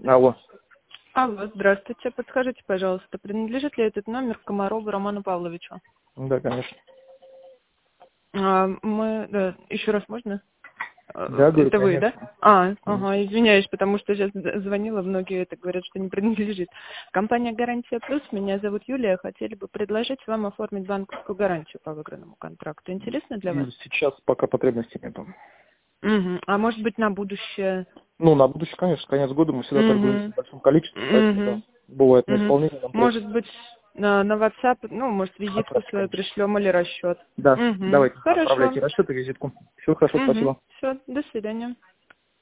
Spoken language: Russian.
Алло. Алло, здравствуйте. Подскажите, пожалуйста, принадлежит ли этот номер Комарову Роману Павловичу? Да, конечно. Еще раз можно? Да, говорю, Это вы, да? конечно. Ага, извиняюсь, потому что сейчас звонила, многие это говорят, что не принадлежит. Компания «Гарантия Плюс», меня зовут Юлия, хотели бы предложить вам оформить банковскую гарантию по выигранному контракту. Интересно для вас? Сейчас пока потребности нету. Угу. А может быть на будущее? Ну, на будущее, конечно, конец года мы всегда торгуем в Угу. большом количестве, поэтому да, Угу. бывает на Угу. исполнение нам просят. Может быть на WhatsApp, может визитку Отправьте, свою конечно. пришлем или расчет. Да, Угу. давайте, Хорошо. отправляйте расчет и визитку. Все хорошо, Угу. спасибо. Все, до свидания.